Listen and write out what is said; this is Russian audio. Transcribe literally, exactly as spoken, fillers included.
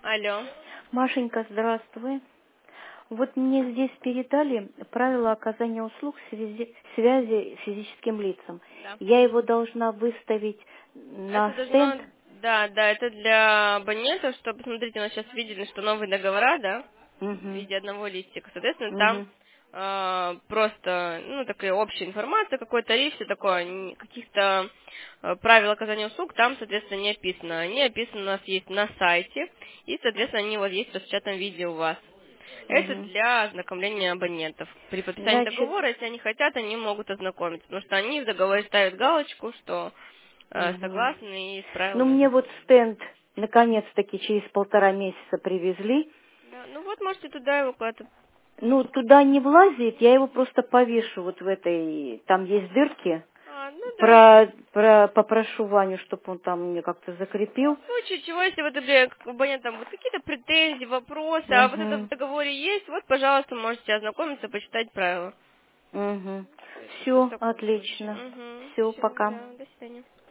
Алло. Машенька, здравствуй. Вот мне здесь передали правила оказания услуг в связи, связи с физическим лицам. Да. Я его должна выставить на Это должно, стенд. да, да, это для абонентов, чтобы, смотрите, у нас сейчас видели, что новые договора, да, в Угу, виде одного листика. Соответственно, там угу, э, просто, ну, такая общая информация, какой тариф, все такое, ни- каких-то э, правил оказания услуг там, соответственно, не описано. Они описаны у нас есть на сайте, и, соответственно, они вот есть в распечатанном виде у вас. Это угу. для ознакомления абонентов. При подписании Значит, договора, если они хотят, они могут ознакомиться, потому что они в договоре ставят галочку, что э, угу. согласны и с Ну правилами мне вот ознакомлены. стенд наконец-таки через полтора месяца привезли. Да, ну вот можете туда его куда-то. Ну, туда не влазит, я его просто повешу вот в этой, там есть дырки. А, ну да. Про, про, попрошу Ваню, чтобы он там мне как-то Ну, закрепил. в случае чего, если вот, например, к абонентам вот какие-то претензии, вопросы, а вот это в Угу, договоре есть, вот, пожалуйста, можете ознакомиться, почитать правила. угу. То есть это в Все, таком случае. отлично. Угу. Все, Все, пока. да, до свидания.